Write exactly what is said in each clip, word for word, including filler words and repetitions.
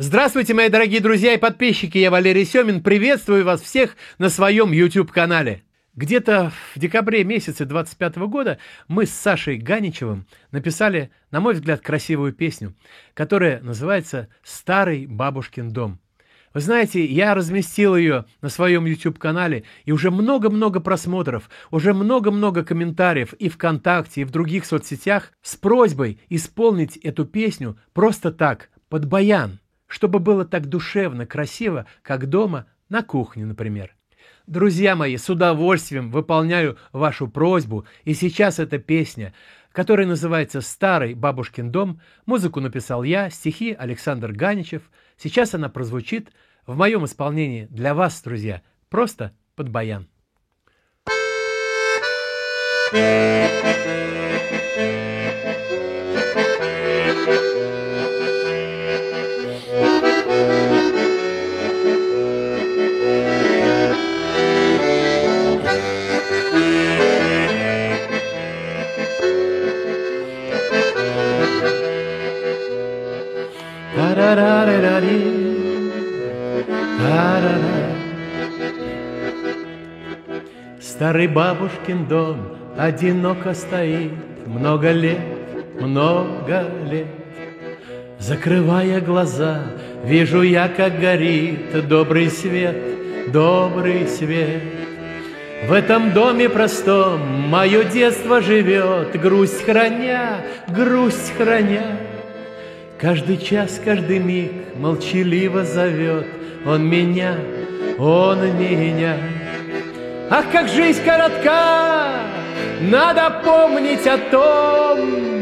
Здравствуйте, мои дорогие друзья и подписчики, я Валерий Семин, приветствую вас всех на своем YouTube-канале. Где-то в декабре месяце двадцать пятого года мы с Сашей Ганичевым написали, на мой взгляд, красивую песню, которая называется «Старый бабушкин дом». Вы знаете, я разместил ее на своем YouTube-канале, и уже много-много просмотров, уже много-много комментариев и ВКонтакте, и в других соцсетях с просьбой исполнить эту песню просто так, под баян, чтобы было так душевно, красиво, как дома, на кухне, например. Друзья мои, с удовольствием выполняю вашу просьбу, и сейчас эта песня, которая называется «Старый бабушкин дом». Музыку написал я, стихи Александр Ганичев. Сейчас она прозвучит в моем исполнении для вас, друзья, просто под баян. Старый бабушкин дом одиноко стоит много лет, много лет. Закрывая глаза, вижу я, как горит добрый свет, добрый свет. В этом доме простом мое детство живет, грусть храня, грусть храня. Каждый час, каждый миг молчаливо зовет он меня, он меня. Ах, как жизнь коротка, надо помнить о том.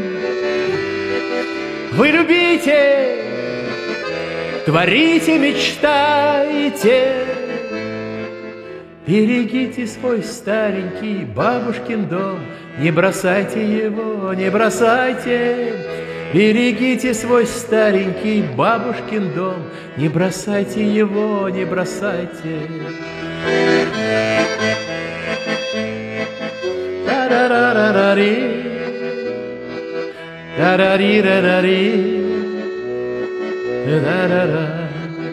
Вы любите, творите, мечтаете. Берегите свой старенький бабушкин дом, не бросайте его, не бросайте. Берегите свой старенький бабушкин дом, не бросайте его, не бросайте. Та-ра-ра-ра-ри, та-ра-ри-ра-ра-ри, та-ра-ра.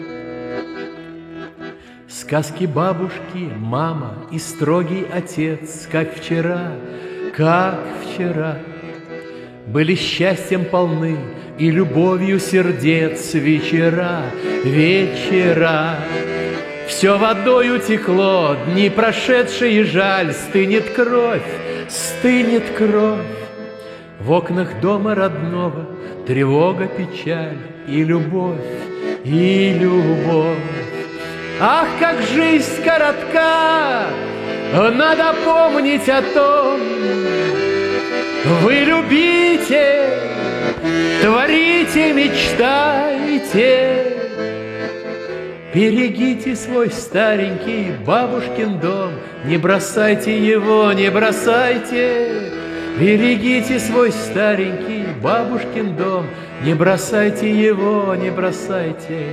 Сказки бабушки, мама и строгий отец, как вчера, как вчера, были счастьем полны и любовью сердец вечера, вечера. Все водою текло, дни прошедшие, жаль, стынет кровь, стынет кровь. В окнах дома родного тревога, печаль и любовь, и любовь. Ах, как жизнь коротка, надо помнить о том. Вы любите, творите, мечтаете. Берегите свой старенький бабушкин дом, не бросайте его, не бросайте. Берегите свой старенький бабушкин дом, не бросайте его, не бросайте.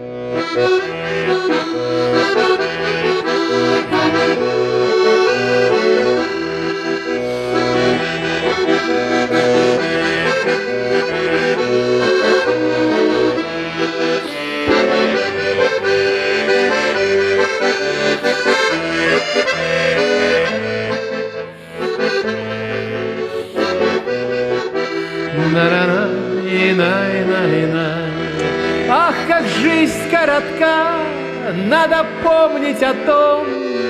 Ах, как жизнь коротка, надо помнить о том.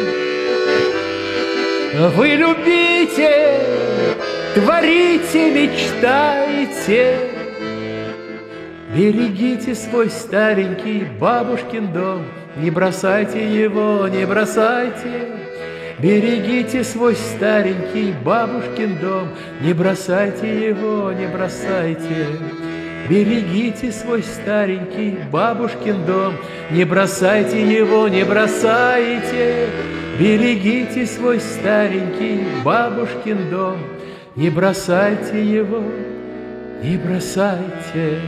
Вы любите, творите, мечтаете. Берегите свой старенький бабушкин дом, не бросайте его, не бросайте. Берегите свой старенький бабушкин дом, не бросайте его, не бросайте. Берегите свой старенький бабушкин дом, не бросайте его, не бросайте. Берегите свой старенький бабушкин дом, не бросайте его, не бросайте.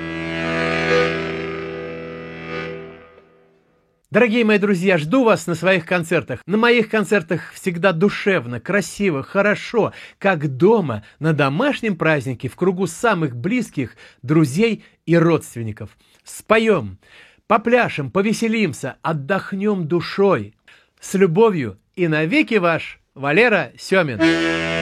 Дорогие мои друзья, жду вас на своих концертах. На моих концертах всегда душевно, красиво, хорошо, как дома, на домашнем празднике, в кругу самых близких друзей и родственников. споем, попляшем, повеселимся, отдохнем душой. С любовью и навеки ваш Валера Семин.